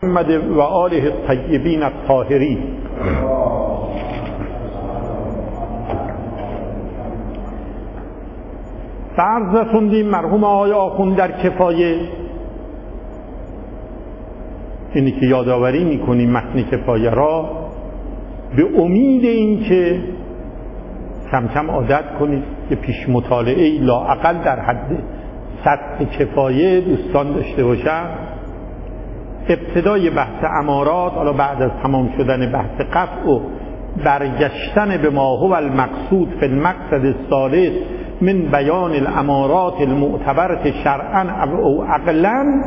محمد و آله الطیبین الطاهرین. عرض رسوندیم مرحوم آقای آخوند در کفایه، اینی که یادآوری میکنیم متن کفایه را، به امید این که کم کم عادت کنید که پیش مطالعه لااقل در حد سطح کفایه دوستان داشته باشن. ابتدای بحث امارات، حالا بعد از تمام شدن بحث قطع و برگشتن به ما هو المقصود فی المقصد الثالث من بیان الامارات المعتبرة شرعا او عقلا،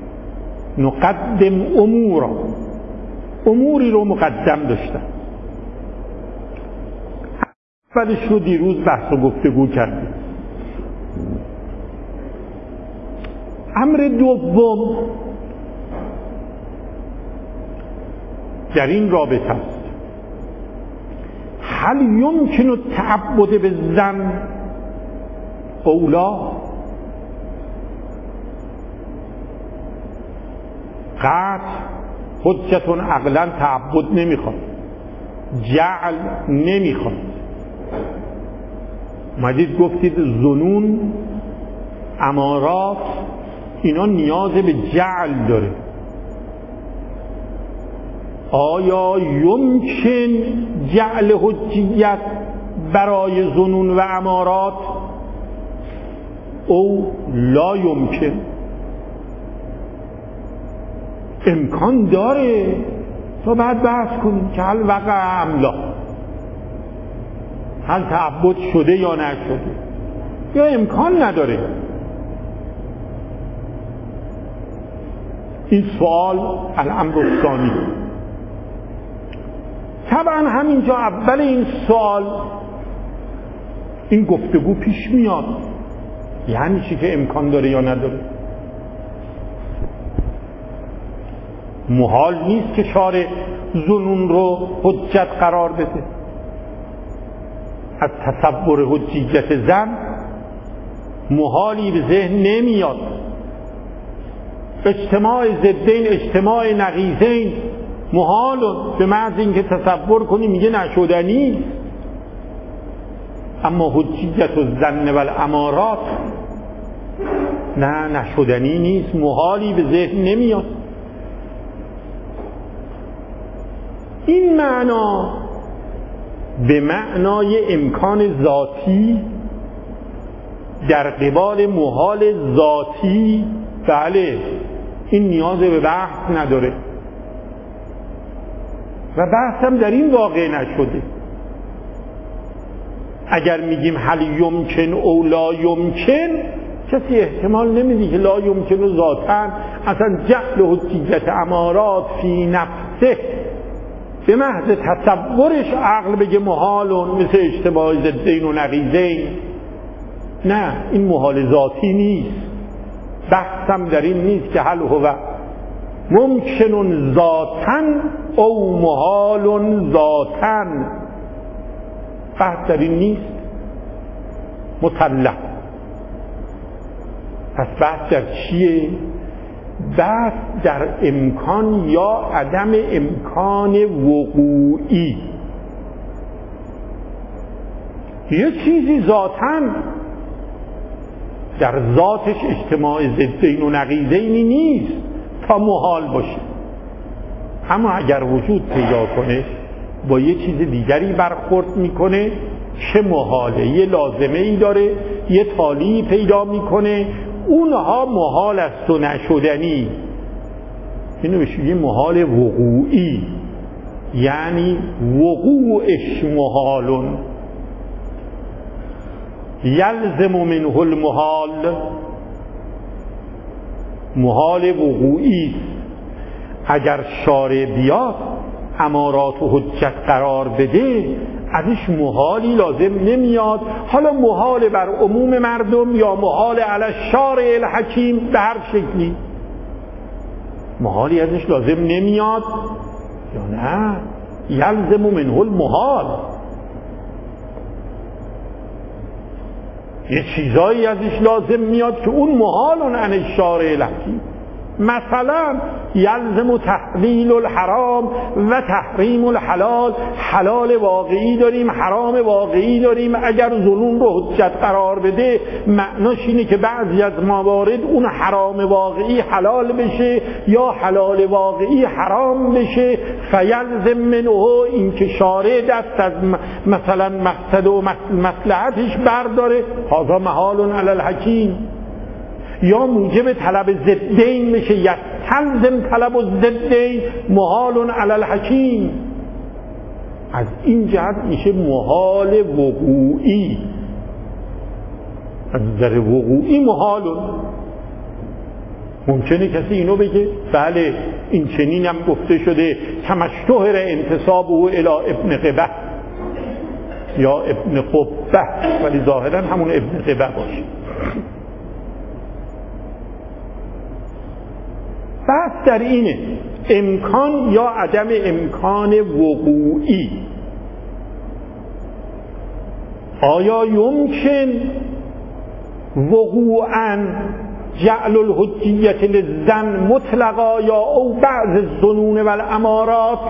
نقدم اموری رو مقدم داشتن. اولش رو دیروز بحث و گفتگو کردیم. امر دوم در این رابطه است: هل یمکن التعبد بالظن او لا؟ قطع حجتون عقلا تعبد نمیخواد، جعل نمیخواد. اومدید گفتید ظنون، امارات، اینا نیاز به جعل داره. آیا یمکن جعل حجیت برای ظنون و امارات او لا یمکن؟ امکان داره تا بعد بحث کنیم که هل وقع ام لا، هل تعبد شده یا نشده، یا امکان نداره. این سوال الامر الثانی. طبعا همینجا اول این سوال این گفتگو پیش میاد، یعنی چی که امکان داره یا نداره؟ محال نیست که شارع ظنون رو حجت قرار بده. از تصور حجیت زن محالی به ذهن نمیاد. اجتماع ضدین، اجتماع نقیضین محال، به محض اینکه تصور کنی میگه نشدنی. اما حجیت الظن و الامارات نه، نشدنی نیست، محالی به ذهن نمیاد. این معنا به معنای امکان ذاتی در قبال محال ذاتی، بله، این نیاز به بحث نداره و بحث هم در این واقع نشده. اگر میگیم هل یمکن او لا یمکن، کسی احتمال نمیدی که لا یمکن ذاتاً، اصلا جعل حجیت امارات فی نفسه به محض تصورش عقل بگه محالون، مثل اجتماع ضدین و نقیضین. نه، این محال ذاتی نیست. بحثم در این نیست که هل هو ممکن ذاتاً او محال ذاتاً، بحث در این نیست. مطلق. پس بحث در چیه؟ بحث در امکان یا عدم امکان وقوعی. یه چیزی ذاتاً در ذاتش اجتماع ضدین و نقیضینی نیست تا محال باشه، اما اگر وجود پیدا کنه با یه چیز دیگری برخورد میکنه که محاله، یه لازمه ای داره، یه تالی پیدا میکنه، اونها محال است و نشدنی. اینو بشه یه محال وقوعی، یعنی وقوعش محالون، یلزم منه المحال، محال وقوعی. اگر شارع بیاد امارات و حجت قرار بده، ازش محالی لازم نمیاد. حالا محال بر عموم مردم یا محال علی الشارع الحکیم، به هر شکلی محالی ازش لازم نمیاد یا نه؟ یلزم منه المحال. یه چیزایی ازش لازم میاد که اون محالون عن الشارع الحکیم. مثلا یلزم تحلیل الحرام و تحریم الحلال، حلال واقعی داریم، حرام واقعی داریم. اگر ظنون رو حجت قرار بده معناش اینه که بعضی از موارد اون حرام واقعی حلال بشه یا حلال واقعی حرام بشه. فیلزم منه، این که شارع دست از مثلا مقصد و مصلحتش برداره، هذا محال علی الحکیم. یا موجب طلب ضدین بشه، یستلزم طلب الضدین محال علی الحکیم. از این جهت میشه محال وقوعی، از نظر وقوعی محالون. ممکنه کسی اینو بگه بله این چنین هم گفته شده تمشتهر انتصابه الی ابن قبه یا ابن قبه، ولی ظاهرا همون ابن قبه باشه. بحث در اینه امکان یا عدم امکان وقوعی. آیا یمکن وقوعاً جعل الحجیت للظن مطلقا یا او بعض الظنون و الامارات؟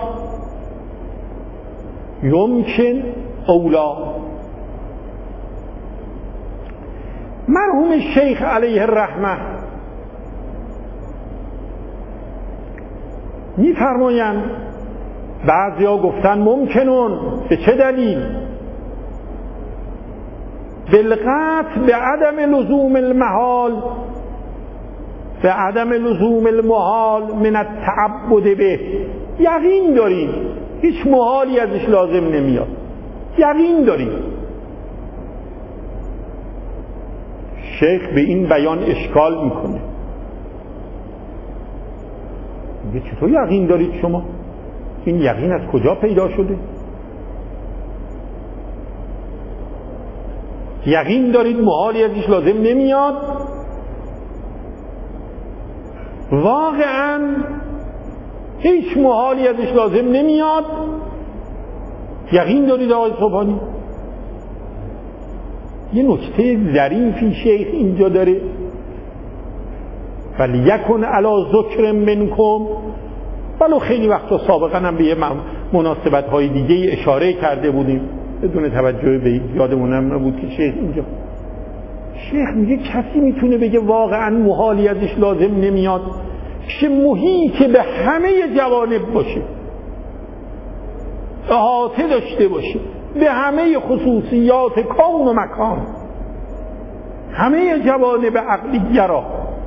یمکن او لا. مرحوم شیخ علیه الرحمه می‌فرمایند بعضیا گفتن ممکنون. به چه دلیل؟ بالقطع به عدم لزوم المحال، به عدم لزوم المحال من التعبد به. یقین داریم هیچ محالی ازش لازم نمیاد، یقین داریم. شیخ به این بیان اشکال میکنه، میگه چطور یقین دارید شما؟ این یقین از کجا پیدا شده؟ یقین دارید محالی ازش لازم نمیاد؟ واقعا هیچ محالی ازش لازم نمیاد؟ یقین دارید آقای صبحانی؟ یه نکته ظریفی شیخ اینجا داره، ولیکن علی ذکر منکم. ولو خیلی وقتا سابقا هم به یه مناسبت های دیگه اشاره کرده بودیم بدون توجه به یادمون هم نبود که شیخ اینجا میگه کسی میتونه بگه واقعا محالی ازش لازم نمیاد که محیط به همه جوانب باشه، احاطه داشته باشه به همه خصوصیات کون و مکان، همه جوانب عقلیه را،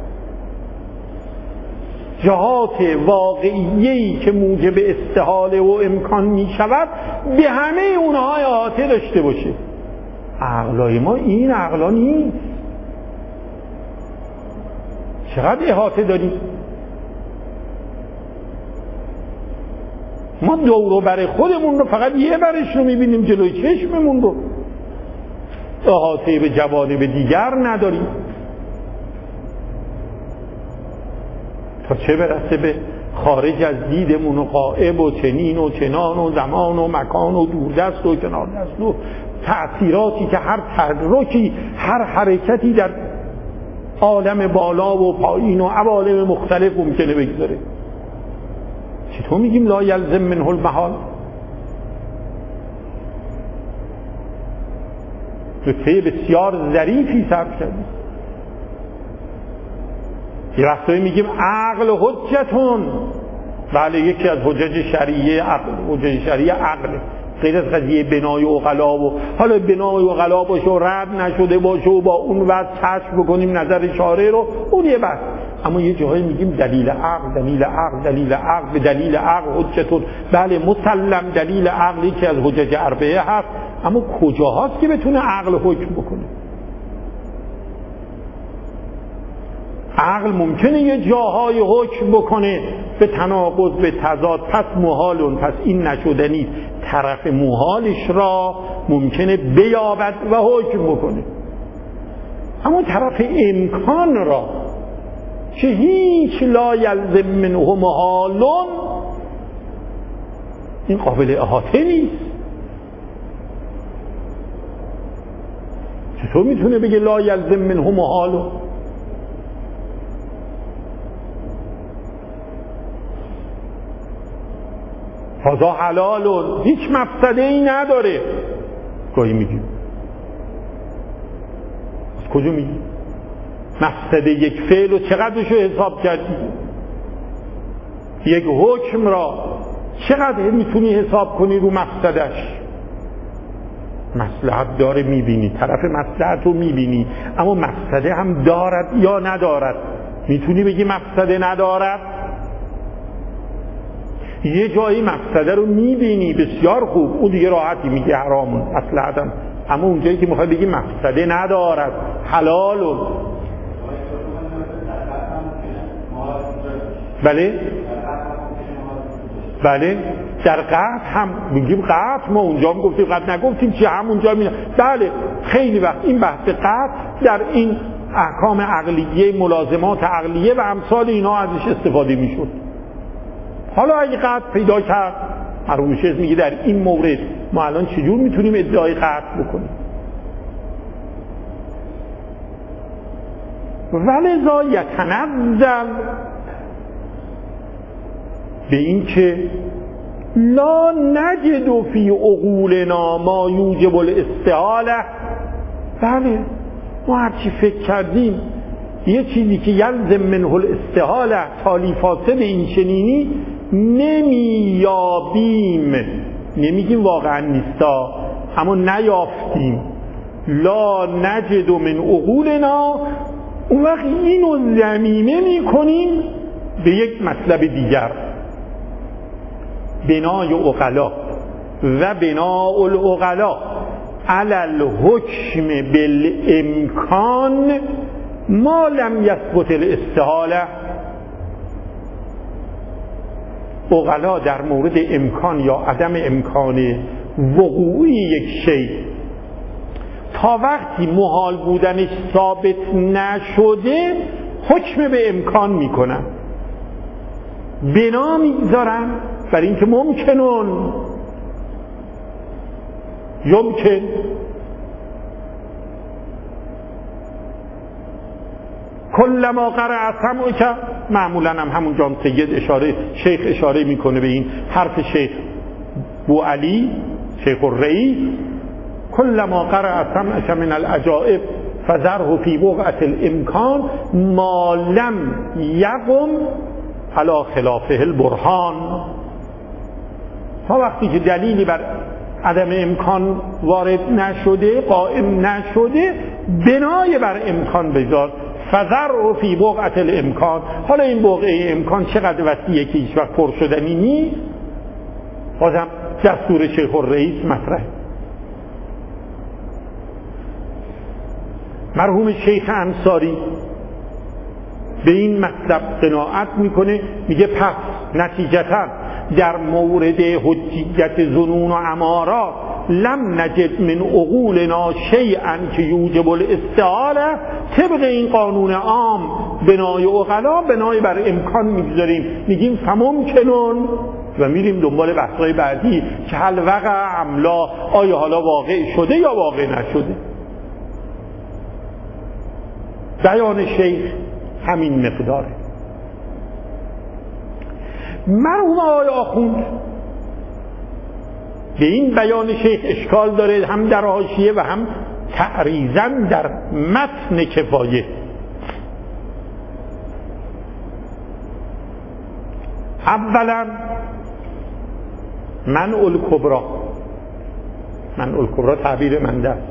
جهات واقعیه‌ای که موجب استحاله و امکان می شود به همه اونها احاطه داشته باشه. عقلای ما این عقلا نیست. چقدر احاطه داریم؟ ما دور و بر خودمون رو فقط یه برش رو میبینیم، جلوی چشممون رو، احاطه به جوانب دیگر نداریم. تا چه برسه به خارج از دیدمون و غائب و چنین و چنان و زمان و مکان و دوردست و کناردست و تأثیراتی که هر تحرکی، هر حرکتی در عالم بالا و پایین و عوالم مختلف ممکنه بگذاره. چطور میگیم لا یلزم منه المحال؟ نکته بسیار ظریفی صرف کردیم. یه وقتایی میگیم عقل حجتون. بله یکی از حجج شرعیه عقل، حجج شرعیه عقل، غیر از قضیه بنای عقلا و حالا بنای عقلا باشه و رد نشده باشه و با اون وقت کشف بکنیم نظر شارع رو، اون یه بحث. اما یه جایی میگیم دلیل عقل، دلیل عقل، دلیل عقل، به دلیل عقل حجتون. بله مسلم دلیل عقلی که از حجج اربعه هست، اما کجاهاست که بتونه عقل حکم بکنه؟ عقل ممکنه یه جاهای حکم بکنه به تناقض، به تضاد، پس محالون، پس این نشدنی طرف محالش را ممکنه بیابد و حکم بکنه. اما طرف امکان را که هیچ لا یلزم منه محالون، این قابل احاطه نیست. چطور میتونه بگه لا یلزم منه محالون؟ هذا حلال، هیچ مفسده ای نداره. گاهی میگیم از کجا میگی؟ مفسده یک فعل و چقدرشو حساب کردی؟ یک حکم را چقدر میتونی حساب کنی رو مفسدش؟ مصلحت داره میبینی، طرف مصلحت رو میبینی، اما مفسده هم دارد یا ندارد؟ میتونی بگی مفسده ندارد؟ یه جایی مفسده رو میبینی بسیار خوب، اون دیگه راحتی میگه حرامون مصلحتم، اما اون جایی که میخوای بگی مفسده ندارد حلالون. بله بله در قطع هم میگیم قطع، ما اونجا هم گفتیم قطع نگفتیم چی، همونجا میگیم بله. خیلی وقت این بحث قطع در این احکام عقلیه، ملازمات عقلیه و امثال اینا ازش استفاده میشد. حالا اگه قطع پیدا کرد، مرحوم شیخ میگه در این مورد ما الان چجور میتونیم ادعای قطع بکنیم؟ ولذا یتنزل به این که لا نجد فی عقولنا ما یوجب الاستحاله. بله ما هرچی فکر کردیم یه چیزی که یلزم منه الاستحاله تالی فاسد این چنینی نمیابیم، نمیگیم واقعا نیستا، اما نیافتیم. لا نجد من عقولنا، اون وقت اینو ضمیمه میکنیم به یک مطلب دیگر، بنای عقلا و بناء العقلا علی الحکم بالامکان ما لم یثبت الاستحاله. عقلا در مورد امکان یا عدم امکان وقوعی یک شی تا وقتی محال بودنش ثابت نشده حکم به امکان میکنن، بنا میگذارن بر اینکه ممکنون یمکن. کلما قرأ سمعک، معمولا هم همونجا هم سید شیخ اشاره میکنه به این حرف شیخ بوعلی شیخ الرئیس، کلما قرأ سمعک من العجائب فذره فی وقعة الامکان ما لم یقم علی خلافه البرهان. تا وقتی که دلیلی بر عدم امکان وارد نشده، قائم نشده، بنای بر امکان بذار، فذره فی وقعة الامکان. حالا این بقعه امکان چقدر وسیعه که هیچ وقت پر شدنی نیست، بازم دستور شیخ الرئیس مطرح. مرحوم شیخ انصاری به این مطلب قناعت میکنه، میگه پس نتیجتا در مورد حجیت ظنون و امارات لم نجد من عقولنا شیئا که یوجب الاستحاله. طبق این قانون عام بنای عقلا بنای بر امکان میگذاریم، میگیم فممکنون و میریم دنبال بحث‌های بعدی که هل وقع ام لا، آیا حالا واقع شده یا واقع نشده. بیان شیخ همین مقداره. مرحوم آقای آخوند به این بیان شیخ اشکال داره، هم در حاشیه و هم تعریضاً در متن کفایه. اولا منع الکبرا تعبیر من است.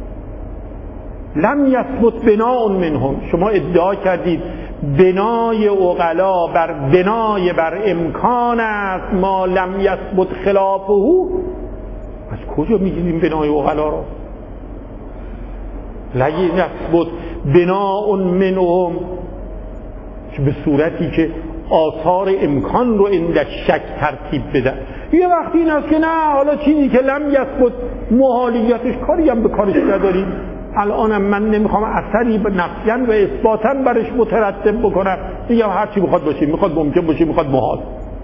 لم یثبت بناء منهم، شما ادعا کردید بنای عقلا بر بنای بر امکان است، ما لم یثبت خلافه. از کجا میگیریم بنای عقلا را؟ لا یثبت بناء منهم به صورتی که آثار امکان رو اندک شک ترتیب بده. یه وقتی این است که نه، حالا چیزی که لم یثبت محالیتش کاری هم به کارش نداریم، الانم من نمیخوام اثری نفیاً و اثباتاً برش مترتب بکنم، میگم هر چی بخواد باشه، میخواد ممکن باشه، میخواد محال،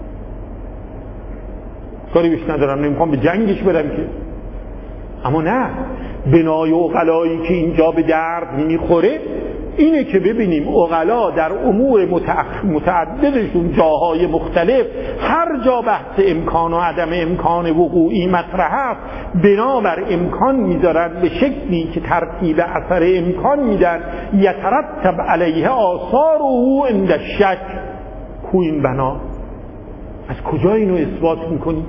کاری بهش ندارم، نمیخوام به جنگش برم که. اما نه، بنای عقلایی که اینجا به درد میخوره اینه که ببینیم عقلا در امور متعددشون جاهای مختلف هر جا بحث امکان و عدم امکان وقوعی مطرح است بنابر امکان میذارن به شکلی که ترتیب اثر امکان میدن یترتب علیه آثار او عند الشک. کو این بنا؟ از کجا اینو اثبات میکنید؟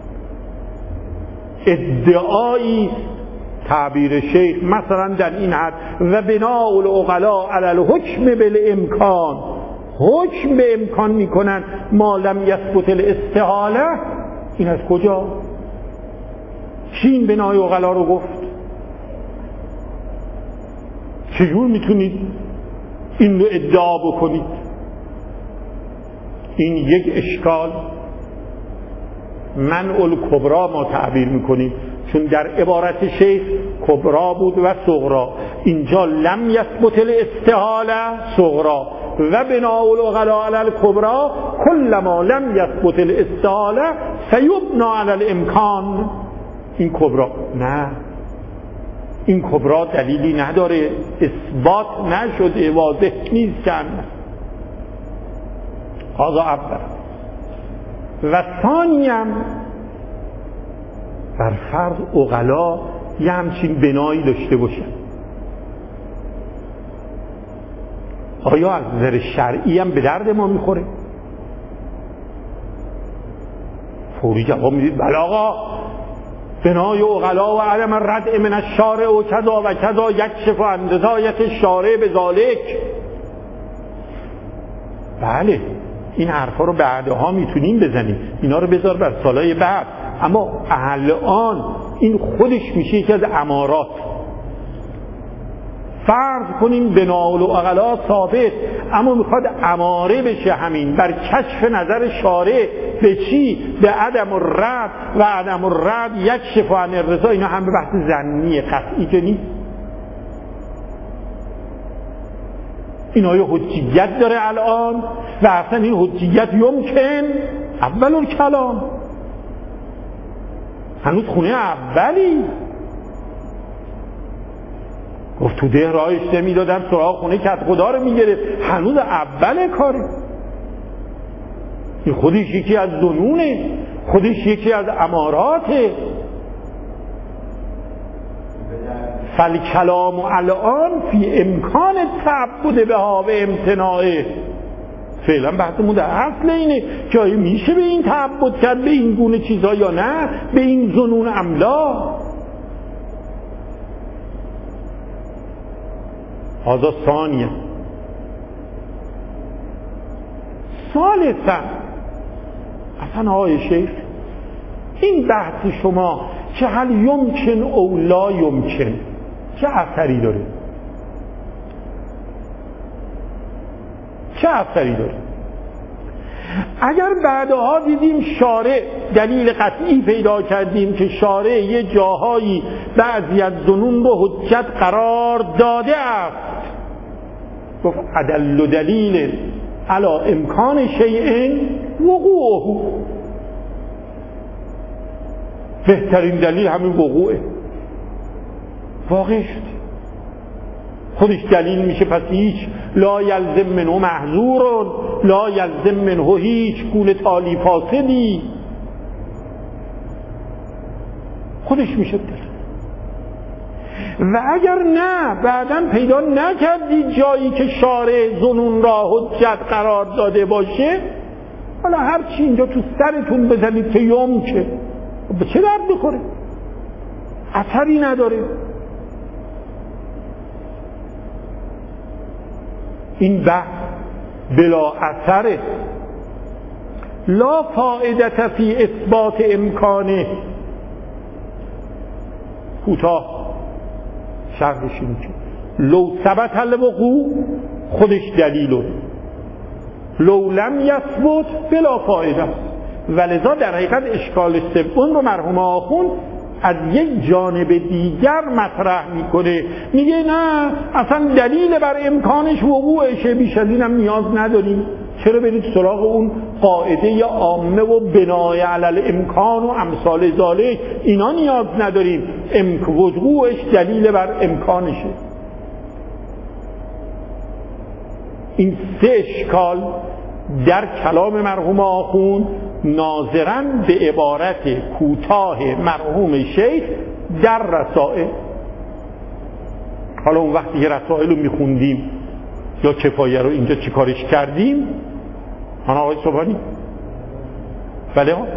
ادعایی تعبیر شیخ مثلا در این حد و بناء العقلاء علی الحکم بالامکان، حکم به امکان میکنن ما لم یثبت الاستحاله. این از کجا؟ کی این بنای عقلا رو گفت؟ چجور میتونید این رو ادعا بکنید؟ این یک اشکال منع الکبرا ما تعبیر میکنیم، چون در عبارت شیخ کبرا بود و صغرا، اینجا لم یثبت الاستحاله صغرا و بناء العقلاء علی الکبرا کلما لم یثبت الاستحاله فیبنا علی الامکان. این کبرا نه، این کبرا دلیلی نداره، اثبات نشده، واضح نیست. هذا اول. و ثانیم بر فرض عقلا یه همچین بنایی داشته باشن، آیا از نظر شرعی هم به درد ما میخوره؟ فوری جواب میدید بله آقا، بنای عقلا و عدم الردع من الشارع و کذا و کذا یکشف عن رضایت الشارع بذالک. بله این حرفا رو بعدها میتونیم بزنیم، اینا رو بذار بر سالهای بعد، اما الان این خودش میشه یکی از امارات. فرض کنیم بناء العقلاء ثابت، اما میخواد اماره بشه همین بر کشف نظر شارع به چی؟ به عدم الرد و عدم الرد یکشف عن الرضا. اینا هم به بحث ظنی قطعی که نیست. این آیا حجیت داره الان؟ و اصلا این حجیت یمکن اول الکلام، هنوز خونه اولی گفت تو ده راهش نمیدادم سراغ خونه کت خدا رو میگرفت، هنوز اول کاره. این خودش یکی از ظنونه، خودش یکی از اماراته. فالکلام الان فی امکان تعبد بها و امتناعه. فعلا بحثمون در اصل اینه که آیا میشه به این تعبد کرد به این گونه چیزها یا نه، به این ظنون املا. هذا ثانیه. ثالثا اصلا آقای شیخ این بحث شما که هل یمکن او لا یمکن چه اثری داره؟ چه اثری داره؟ اگر بعدها دیدیم شارع دلیل قطعی پیدا کردیم که شارع یه جاهایی بعضی از ظنون رو حجت قرار داده است، گفت ادل دلیل علی امکان شیء وقوعه، بهترین دلیل همین وقوعه، واقع شد، خودش دلیل میشه. پس هیچ لا یلزم منه محظور، لا یلزم منه هیچ گونه تالی فاسدی، خودش میشه دلیل. و اگر نه بعداً پیدا نکردی جایی که شارع ظنون را حجت قرار داده باشه، حالا هر چی اینجا تو سرتون بزنید که یمکن، به چه درد میخوره؟ اثری نداره. این بحث بلا اثره، لا فائدة فی اثبات امکانه. کوتاه شرحش اینه که لو ثبت الوقوع خودش دلیله، لو لم یثبت بلا فائده. ولذا در حقیقت اشکال سوم رو مرحوم آخوند از یک جانب دیگر مطرح میکنه، میگه نه اصلا دلیل بر امکانش وقوعشه، بیش از اینم نیاز نداریم. چرا برید سراغ اون قاعده عامه و بنای علی امکان و امثال ذالک؟ اینا نیاز نداریم، وقوعش دلیل بر امکانشه. این 3 اشکال در کلام مرحوم آخوند ناظراً به عبارت کوتاه مرحوم شیخ در رسائل. حالا اون وقتی که رسائل رو میخوندیم یا کفایه رو اینجا چی کارش کردیم؟ آقای صبحانی؟ بله ها؟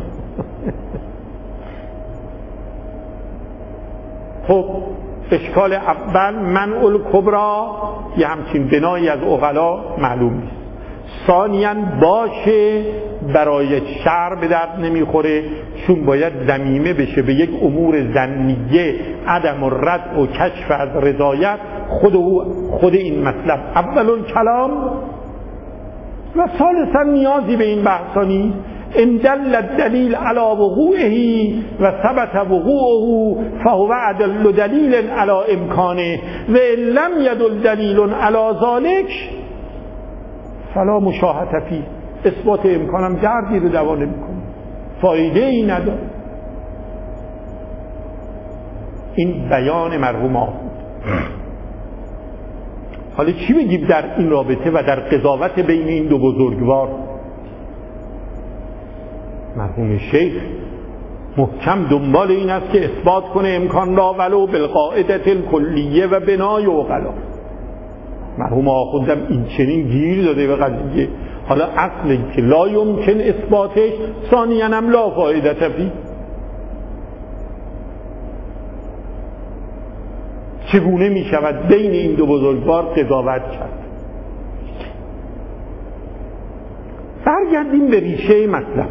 خب اشکال اول منع الکبرا یه همچین بنایی از عقلا معلوم نیست. ثانیاً باشه برای شرع به درد نمیخوره، چون باید ضمیمه بشه به یک امور ظنیه، عدم الرد و کشف از رضایت خود این مطلب اول الکلام. و ثالثاً نیازی به این بحثا نیست. ان دل الدلیل علی وقوعه و ثبت وقوعه فهو ادل دلیل علی امکانه و ان لم يدل دلیل علی ذلک فلا مشاهده فیه. اثبات امکانم دردی رو دوا نمی‌کنه، فایده ای نداره. این بیان مرحوم آخوند. حالا چی بگیم در این رابطه و در قضاوت بین این دو بزرگوار؟ مرحوم شیخ محکم دنبال این است که اثبات کنه امکان را ولو بالقاعده الکلیه و بنای عقلا. مرحوم آخوندم این چنین گیر داده به قضیه. حالا اصلی که لا یمکن اثباتش، ثانیاً هم لا فایده فی. چگونه می شود بین این دو بزرگوار قضاوت کرد؟ برگردیم به ریشه مطلب.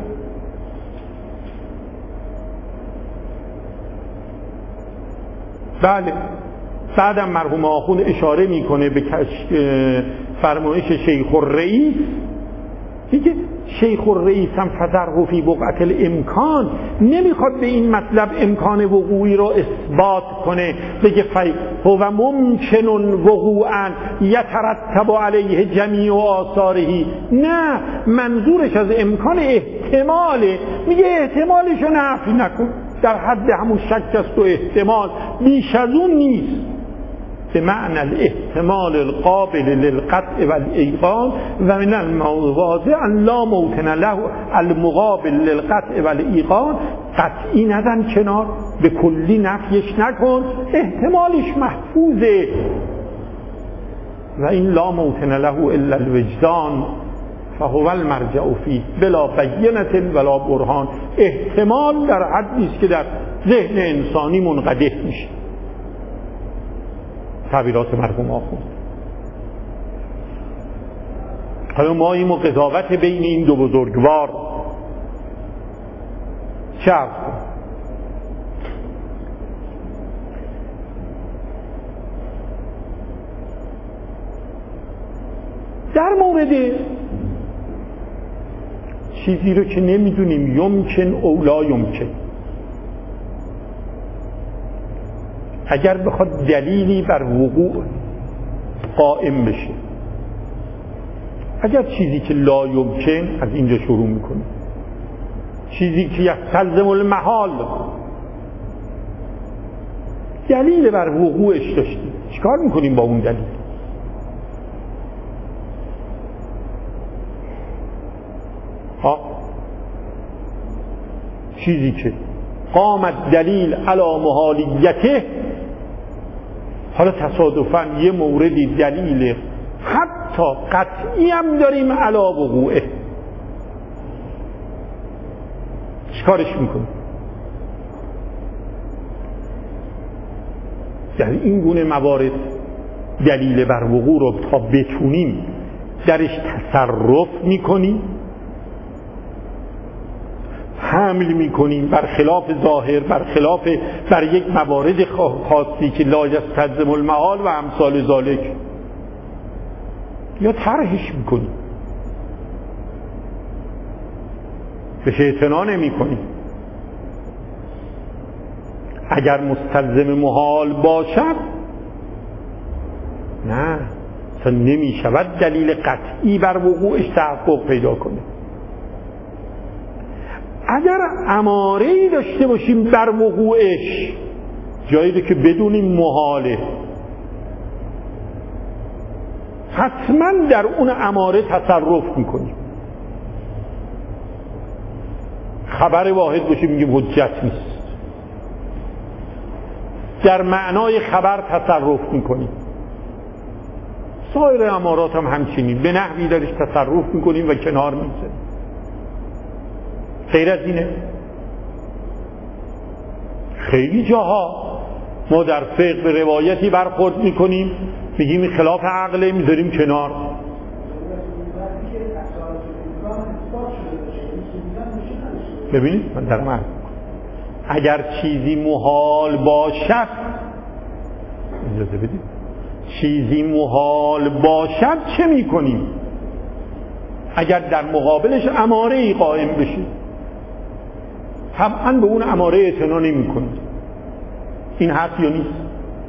بله، بعدم مرحوم آخوند اشاره میکنه به فرمایش شیخ الرئیس، میگه شیخ الرئیس هم فذره فی بقعة الامکان، نمیخواد به این مطلب امکان وقوعی رو اثبات کنه، بگه هو ممکن وقوعا یترتب علیه جمیع آثاره. نه، منظورش از امکان احتماله، میگه احتمالشو نفی نکن، در حد همون شک است و احتمال، بیش از اون نیست. به معنی الاحتمال القابل للقطع والایقان و من المواضع ان لا موطن له المقابل للقطع والایقان. قطعی ندن کنار، به کلی نفیش نکن، احتمالش محفوظه. و این لا موطن له الا الوجدان فهو المرجع فيه بلا بینة ولا برهان. احتمال در حدی است که در ذهن انسانی منقدح میشه. تعبیرات مرحوم آخوند. حالا ما این قضاوت بین این دو بزرگوار چه عرض کنیم؟ در مورد چیزی رو که نمیدونیم یمکن او لا یمکن، اگر بخواد دلیلی بر وقوع قائم بشه، اگر چیزی که لا یمکن، از اینجا شروع میکنه، چیزی که یستلزم المحال دلیل بر وقوعش داشتیم، چیکار میکنیم با اون دلیل؟ چیزی که قامت دلیل علی محالیته، حالا تصادفاً یه موردی دلیل حتی قطعی هم داریم علی وقوعه، چیکارش میکنیم؟ در این گونه موارد دلیل بر وقوع رو تا بتونیم درش تصرف میکنیم، حمل میکنیم بر خلاف ظاهر، بر یک موارد خاصی که لا یستلزم المحال و امثال ذالک، یا طرحش میکنیم، بهش اعتنا نمیکنیم. اگر مستلزم محال باشد نه، اصلا نمیشود دلیل قطعی بر وقوعش تحقق پیدا کنه. اگر اماره‌ای داشته باشیم بر وقوعش، جایی که بدونیم محاله، حتما در اون اماره تصرف میکنیم. خبر واحد باشه میگیم حجت نیست، در معنای خبر تصرف میکنیم. سایر امارات هم همچنین، به نحوی درش تصرف میکنیم و کنار میزنیم. غیر از اینه. خیلی جاها ما در فقه به روایتی برخورد میکنیم میگیم این خلاف عقله، میذاریم کنار. ببینید من در من اگر چیزی محال باشد، اجازه بدید، چیزی محال باشد چه میکنیم؟ اگر در مقابلش اماره ای قائم بشه طبعا به اون اماره اعتنا نمی‌کنیم. این هست یا نیست؟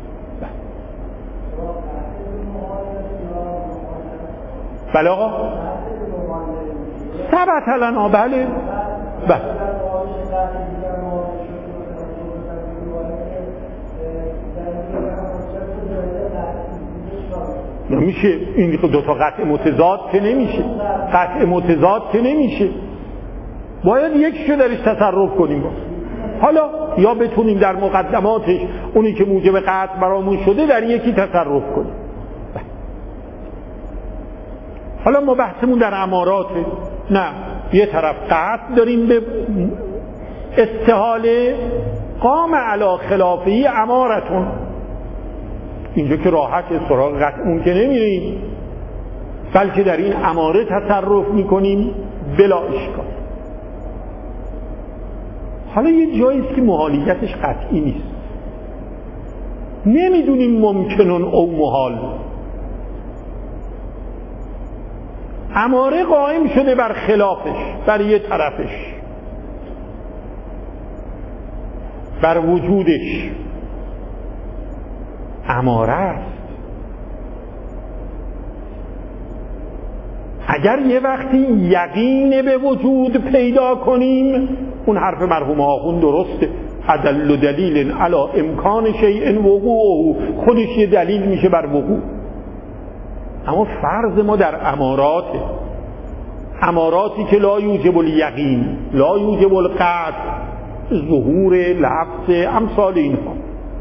بله آقا ثبت لنا. بله بله نمیشه. این دو تا قطع متضاد که نمیشه، قطع متضاد که نمیشه، باید یکیشو درش تصرف کنیم. حالا یا بتونیم در مقدماتش اونی که موجب قطع برامون شده در یکی تصرف کنیم. حالا ما بحثمون در اماراته. نه، یه طرف قطع داریم به استحاله، قام علی خلافی امارتون، اینجا که راحت سراغ قطع اون که نمیریم، بلکه در این اماره تصرف میکنیم بلا اشکال. حالا یه جاییست که محالیتش قطعی نیست، نمیدونیم ممکنون او محال، اماره قائم شده بر خلافش، بر یه طرفش، بر وجودش اماره است. اگر یه وقتی یقین به وجود پیدا کنیم، اون حرف مرحوم آخوند درسته، ادل دلیل علی امکان شیء وقوعه، خودش یه دلیل میشه بر وقوع. اما فرض ما در اماراته، اماراتی که لا یوجب الیقین، لا یوجب القطع، ظهور لفظ امثال اینها.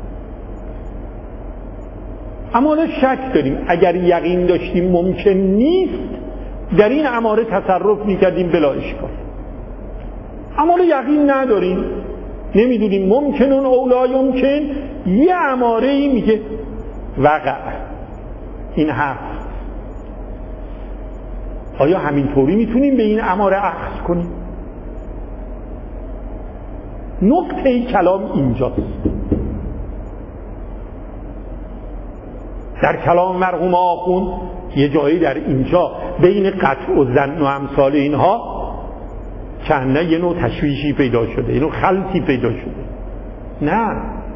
اما شک داریم، اگر یقین داشتیم ممکن نیست، در این اماره تصرف میکردیم بلا اشکال. اما یقین نداریم، نمیدونیم ممکنون او لا یمکن، یه اماره ای میگه وقع این هست. آیا همینطوری میتونیم به این اماره اخذ کنیم؟ نقطه کلام اینجاست. در کلام مرحوم آخوند یه جایی در اینجا بین قطع و ظن و امثال اینها چنده یه نوع تشویشی پیدا شده، یه نوع خلطی پیدا شده. نه،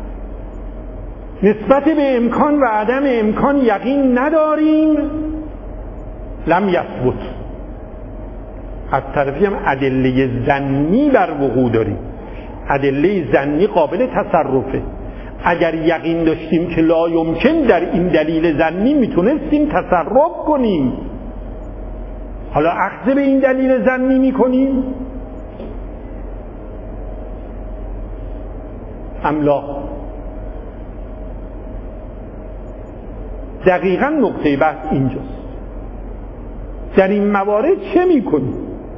نسبت به امکان و عدم امکان یقین نداریم، لم یثبت. از طرفی هم ادله ظنی بر وقوع داریم، ادله ظنی قابل تصرفه. اگر یقین داشتیم که لا یمکن، در این دلیل ظنی میتونستیم تصرف کنیم. حالا اخذ به این دلیل ظنی میکنیم املا. دقیقا نقطه بحث اینجاست. در این موارد چه میکنیم؟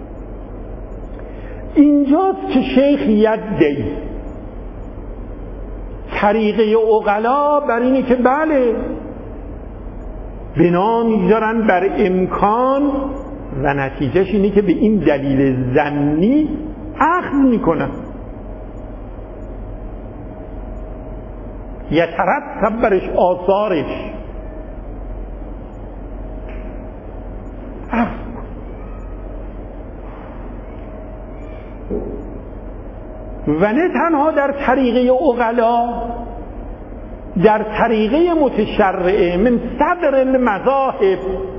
اینجاست که شیخ یدعی طریقه عقلا بر اینه که بله، بنا میذارن بر امکان و نتیجهش اینه که به این دلیل ظنی اخذ میکنن. یترتب برش آثارش، اخذ. و نه تنها در طریقه عقلا، در طریقه متشرعه من صدر المذاهب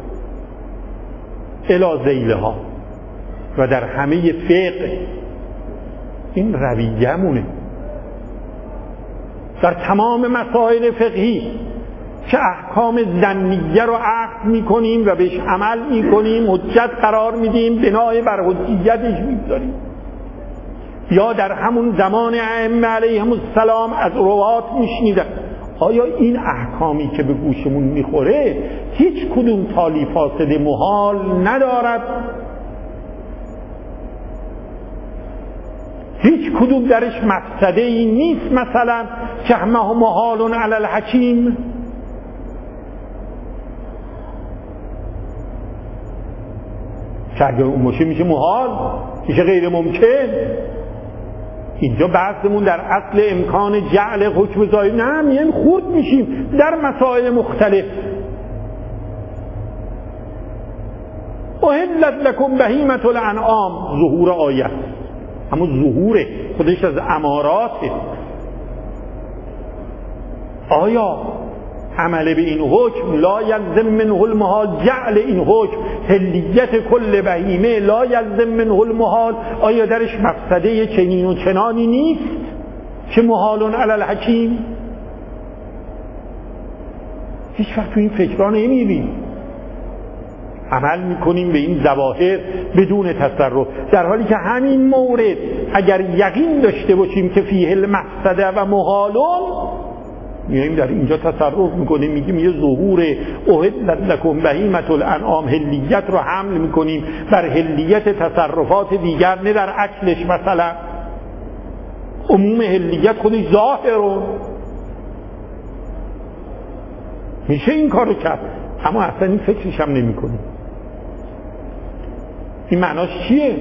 الی ذیلها، و در همه فقه این رویه‌مونه. در تمام مسائل فقهی که احکام ظنیه رو عقد میکنیم و بهش عمل میکنیم، حجت قرار میدیم، بنای بر حجیتش میذاریم، یا در همون زمان ائمه علیهم السلام از روات میشنیدن. آیا این احکامی که به گوشمون میخوره هیچ کدوم تالی فاسد محال ندارد؟ هیچ کدوم درش مفسده ای نیست؟ مثلا که محال علی الحکیم، که اگر اون باشه میشه محال، میشه غیر ممکن. اینجا بحثمون در اصل امکان جعل حکم ظاهر نه، میگن خورد میشیم در مسائل مختلف. احلت لکم بهیمة الانعام، ظهور آیت، اما ظهور خودش از اماراته. آیا عمل به این حکم لا یلزم منه المحال، جعل این حکم حلیت کل بهیمه لا یلزم منه المحال، آیا درش مفسده چنین و چنانی نیست که محال علی الحکیم؟ هیچ وقت تو این فکرها نمیریم، عمل میکنیم به این ظواهر بدون تصرف، در حالی که همین مورد اگر یقین داشته باشیم که فیه المفسده و محالون، میایم در اینجا تصرف میکنیم، میگیم یه ظهور احلت لکم بهیمة الانعام حلیت رو حمل میکنیم بر حلیت تصرفات دیگر، نه در اصلش. مثلا عموم حلیت خودش ظاهره، میشه این کارو کرد، اما اصلا این فکرش هم نمی کنیم. این معناش چیه؟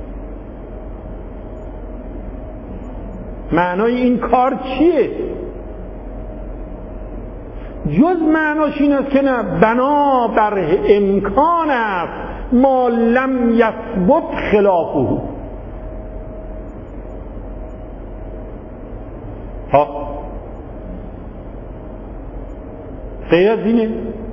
معنای این کار چیه؟ جز معناش این است که نه، بنا بر امکان است ما لم یثبت خلافه. ها غیر از اینه؟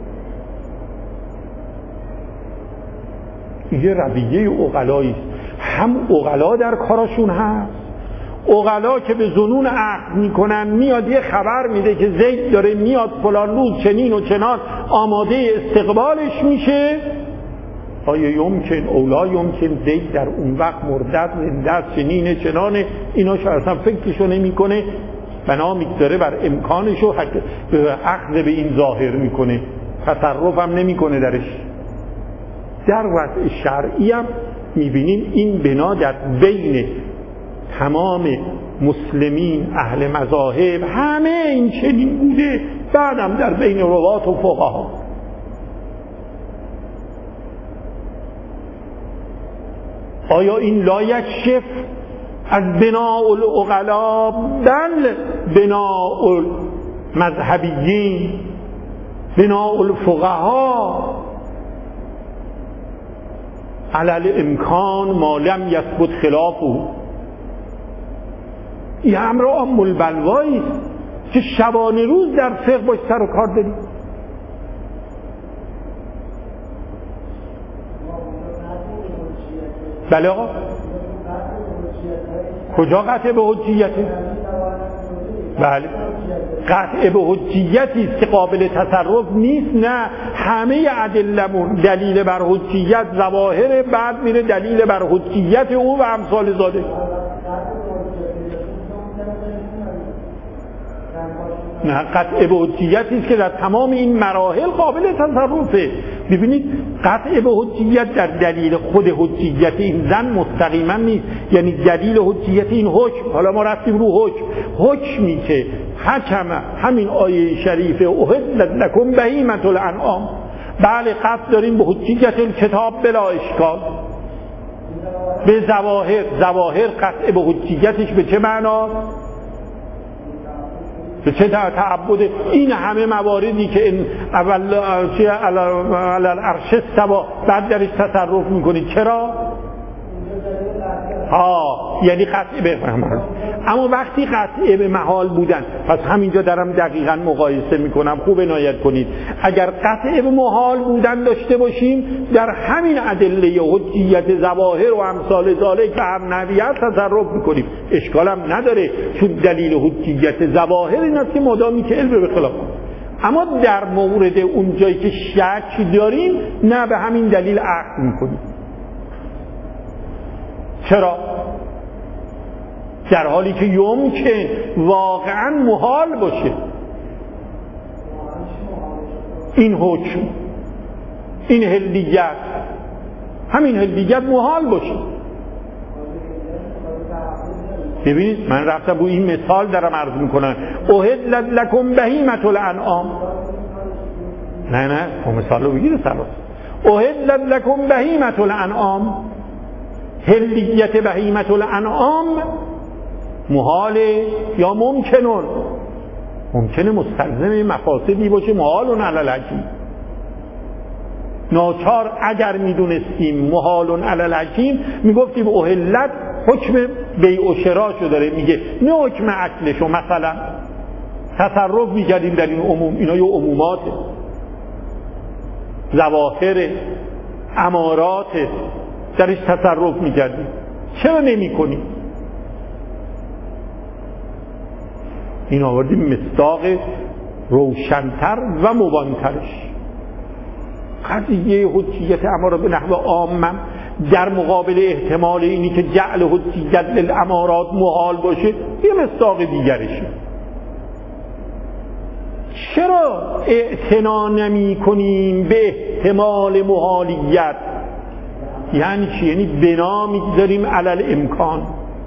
یه رویه عقلایی است. هم عقلا در کارشون هست، عقلا که به ظنون عقل میکنن، میاد یه خبر میده که زید داره میاد فلان روز چنین و چنان، آماده استقبالش میشه. آیا یمکن اولا یمکن زید در اون وقت مردد زنده چنین چنانه، ایناشو اصلا فکرشو نمیکنه، بنا میگذاره بر امکانشو اخذ به این ظاهر میکنه، تصرف هم نمیکنه درش. در وضع شرعی هم میبینیم این بنا در بین تمام مسلمین اهل مذاهب همه این چنین بوده، بعدم در بین روات و فقها. آیا این لا یکشف از بناء العقلا؟ بل بناء المذهبیین، بناء الفقها علی الامکان ما لم یثبت خلافه. این امر ام البلوایی است که شبانه روز در فقه باش سر و کار داریم. بله آقا، کجا قطع به حجیته؟ بله قطع به حجیتی است که قابل تصرف نیست. نه، همه ادلمون دلیل بر حجیت ظواهر، بعد میره دلیل بر حجیت او و امثال ذالک. نه، قطع به حجیتی است که در تمام این مراحل قابل تصرفه. ببینید قطع به حجیت در دلیل خود حجیت این زن مستقیما نیست، یعنی دلیل حجیت این حکم. حالا ما رفتیم رو حکمی که حکم همین آیه شریفه احلت لکم بهیمة الانعام، بله قطع داریم به حجیت الکتاب بلا اشکال. به ظواهر قطع به حجیتش به چه معنا؟ به چه تعبد؟ این همه مواردی که این اول علی العرش استوى بعد درش تصرف میکنید، چرا؟ یعنی قطع به محال. اما وقتی قطع به محال بودن، پس همینجا دارم دقیقاً مقایسه میکنم، خوب عنایت کنید. اگر قطع به محال بودن داشته باشیم، در همین ادله حجیت ظواهر و امثال ذالک به هر نوعیت تصرف میکنیم، اشکال هم نداره، چون دلیل حجیت ظواهر این است که مادامی که علم به خلاف. اما در مورد اون جایی که شک داریم نه، به همین دلیل عقد میکنیم. چرا؟ در حالی که یمکن واقعا محال باشه این حکم، این حلیت، همین حلیت محال باشه. ببینید من رفتم با این مثال دارم عرض میکنم، احلت لکم بهیمة الانعام. نه خب مثال رو بگیر سراس. احلت لکم بهیمة الانعام، حلیت بهیمة الانعام محاله یا ممکنون؟ ممکنه مستلزم مفاسدی باشه، محالون علی الحکیم. ناچار اگر میدونستیم محالون علی الحکیم میگفتیم احلت حکم بیع و شراشو داره میگه، نه حکم اکلشو. مثلا تصرف میکردیم در این عموم، اینا یه عموماته، ظواهر امارات، درش تصرف میکردیم. چرا نمی کنیم؟ این آوردیم مصداق روشنتر و مبانترش. قضیه حجیت اماره به نحو عامم در مقابل احتمال اینی که جعل حجیت للامارات محال باشه یه مصداق دیگرشه. چرا اعتنا نمی کنیم به احتمال محالیت؟ یعنی چی؟ یعنی بنا میگذاریم علل امکان.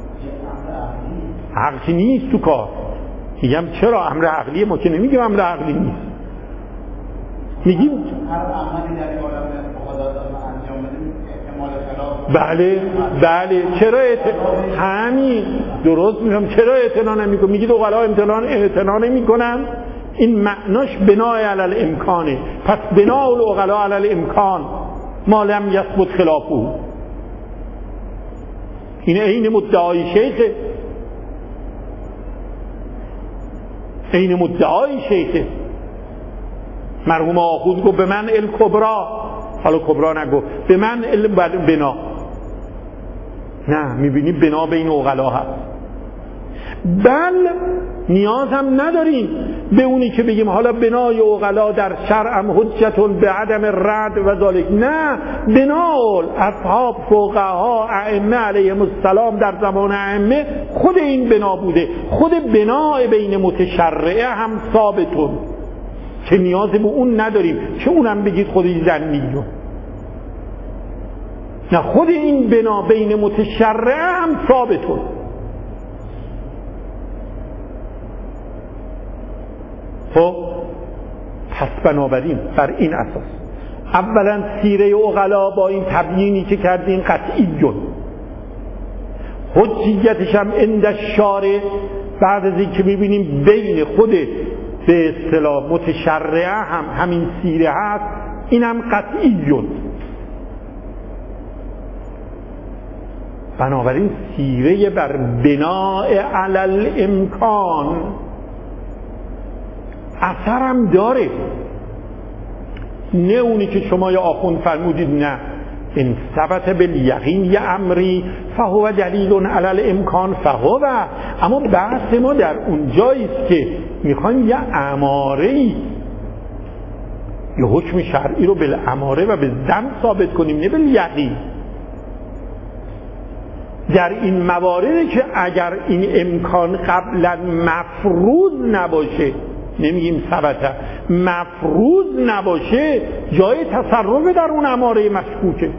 عقلی نیست تو کار. میگم چرا امر عقلیه؟ ما که نمیگیم امر عقلی نیست، میگیم بله چرا همین درست میگم. چرا اعتنا نمیکنم؟ میگید عقلا اعتنا نمیکنن، این معناش بنای علل امکانه. پس بنا العقلا علل امکان ما لم یثبت خلافه. این عین مدعای شیخه، عین مدعای شیخه. مرحوم آخوذ گفت به من الکبرا، حالا کبرا نگفت، به من بنا. نه، میبینی بنا بین عقلا هست. بل نیاز هم نداریم به اونی که بگیم حالا بنای عقلا در شرع حجتون به عدم رد و ذالک. نه، بنای اصحاب فقها ائمه علیهم السلام در زمان ائمه خود این بنا بوده. خود بنای بین متشرعه هم ثابتون که نیاز به اون نداریم، چه اونم بگید خودی زنیه. نه، خود این بنا بین متشرعه هم ثابتون. خب پس بنابراین بر این اساس اولا سیره عقلا با این تبیینی که کردیم قطعی جن، حجیتش هم عند الشارع بعد از این که میبینیم بین خود به اصطلاح متشرعه هم همین سیره هست، اینم قطعی جن. بنابراین سیره بر بناء علی الامکان اثرم داره. نه اونی که شما یا آخوند فرمودید نه ان ثبت بالیقین یه امری فهو دلیل علی الامکان فهو. اما بحث ما در اون جاییست که میخوایم یه اماره‌ای، یه حکم شرعی رو بالاماره و به ذم ثابت کنیم، نه بالیقین. در این مواردی که اگر این امکان قبلا مفروض نباشه، نمیگیم ثبته، مفروض نباشه، جای تصرف در اون اماره مشکوکه.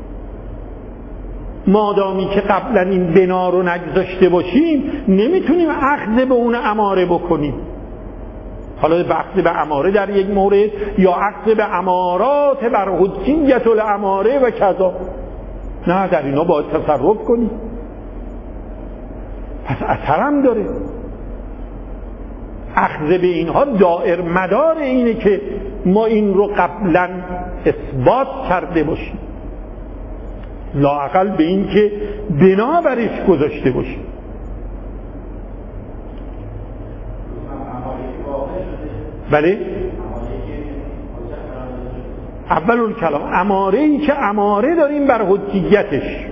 مادامی که قبلا این بنا رو نگذاشته باشیم نمیتونیم اخذ به اون اماره بکنیم. حالا اخذ به اماره در یک مورد یا اخذ به امارات بر حجیت الاماره و کذا، نه، در اینا باید تصرف کنیم. پس اثرم داره. اخذ به اینها دائر مدار اینه که ما این رو قبلا اثبات کرده باشیم، لااقل به این که بنا برش گذاشته باشیم. بله، اول الکلام اماره ای که اماره داریم بر حجیتش.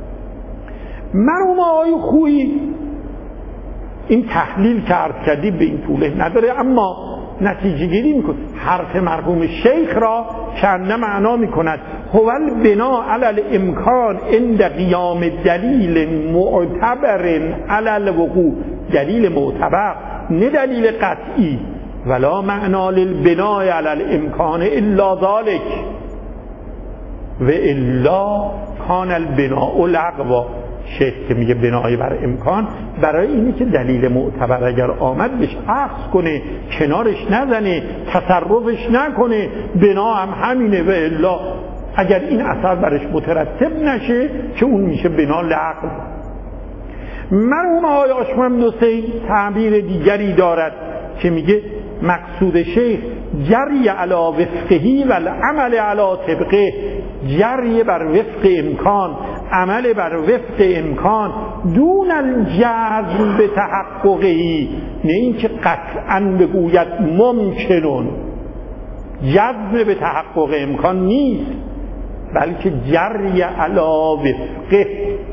مرحوم آقای خویی این تحلیل که عرض کردیم به این طوله نداره، اما نتیجه گیری میکنه. حرف مرحوم شیخ را چند معنا میکند هو البنا علی الامکان عند قیام دلیل معتبر علی الوقوع، دلیل معتبر نه دلیل قطعی، ولا معنا للبناء علی الامکان الا ذلك و الا کان البناء لغوا. شیخ که میگه بنای بر امکان برای اینی که دلیل معتبر اگر آمد بهش عکس کنه، کنارش نزنه، تصرفش نکنه، بنا هم همینه و الا اگر این اثر برش مترتب نشه که اون میشه بنا لغو. مرحوم آقای آشمم حسین تعبیر دیگری دارد که میگه مقصود شیخ جری علی وفقهی و العمل علی طبقه، جری بر وفق امکان، عمل بر وفق امکان، دون الجزم به تحققهی، نه اینکه قطعا بگوید ممکنون، جزم به تحقق امکان نیست بلکه جری علی وفقه.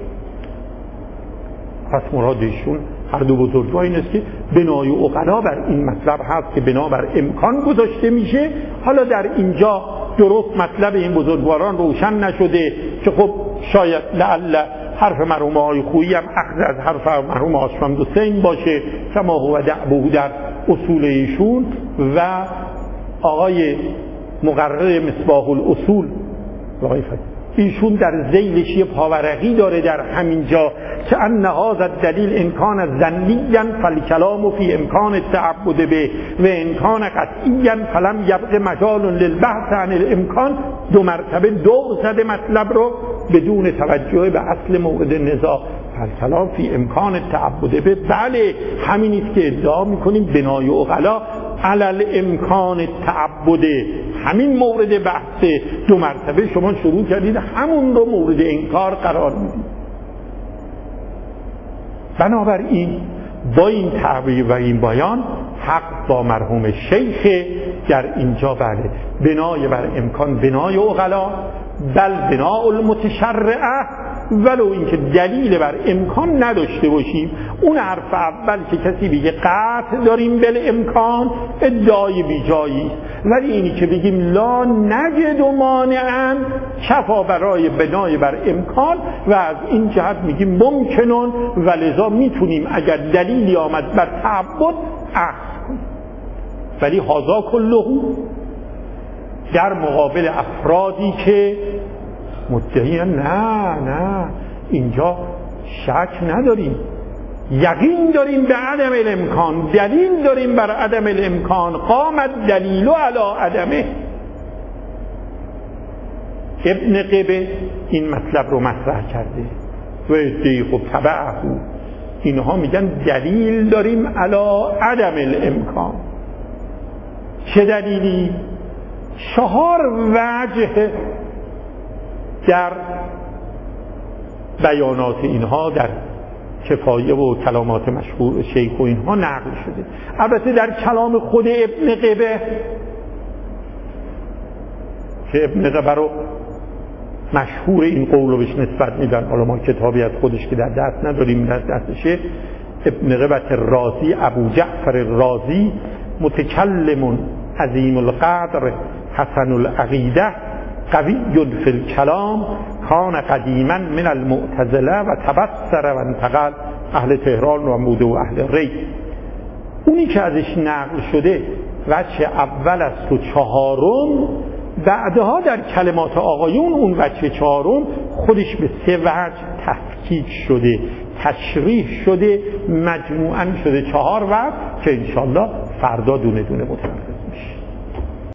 پس مرادشون هر دو بزرگوار این است که بنای عقلا بر این مطلب هست که بنا بر امکان گذاشته میشه. حالا در اینجا درست مطلب این بزرگواران روشن نشده که خب شاید لعل حرف مرحوم آقای خویی هم اخذ از حرف مرحوم آشمم حسین باشه کما هو دعبه در اصول ایشون و آقای مقرر مصباح الاصول ایشون در ذیلش یه پاورقی داره در همین جا که ان هذا الدلیل ان کان ظنیا فالکلام فی امکان التعبد به و ان کان قطعیا فلم یبق مجال للبحث عن الامکان. دو مرتبه دور زده مطلب رو بدون توجه به اصل مورد نزاع. فالکلام فی امکان التعبد به، بله همین است که ادعا میکنیم بنای عقلا علی الامکان التعبد، همین مورد بحث. دو مرتبه شما شروع کردید همون رو مورد انکار قرار میدید. بنابراین با این تعبیر و این بیان حق با مرحوم شیخ در اینجا. بله بنای بر امکان بنای عقلا، بل بناء المتشرعه، ولو اینکه دلیل بر امکان نداشته باشیم. اون حرف اول که کسی بگه قطع داریم بل امکان ادعای بیجایی، ولی اینی که بگیم لا نجد مانعا کفا برای بنای بر امکان و از این جهت میگیم ممکنون و لذا میتونیم اگر دلیلی آمد بر تعبد اخذ کنیم. ولی هذا کله در مقابل افرادی که مدعی نه اینجا شک نداریم، یقین داریم به عدم الامکان، دلیل داریم بر عدم الامکان، قامت دلیل علی عدمه. ابن قبه این مطلب رو مطرح کرده و ادعی خب تبعه، اینها میگن دلیل داریم علی عدم الامکان. چه دلیلی؟ 4 وجه در بیانات اینها در کفایه و کلامات مشهور شیخ و اینها نقل شده. البته در کلام خود ابن قبه که ابن قبه رو مشهور این قول رو بهش نسبت میدن، حالا ما کتابی از خودش که در دست نداریم در دستشه، ابن قبه الرازی ابو جعفر الرازی متکلم عظیم القدر حسن العقیده قوی فی الکلام کان قدیما من المعتزله و تبصر و انتقل اهل تهران و بوده و اهل ری. اونی که ازش نقل شده وجه اول است و 4م، بعدها در کلمات آقایون اون وجه 4م خودش به 3 وجه تفکیک شده، تشریح شده، مجموعاً شده 4 وجه که انشالله فردا دونه دونه متوجه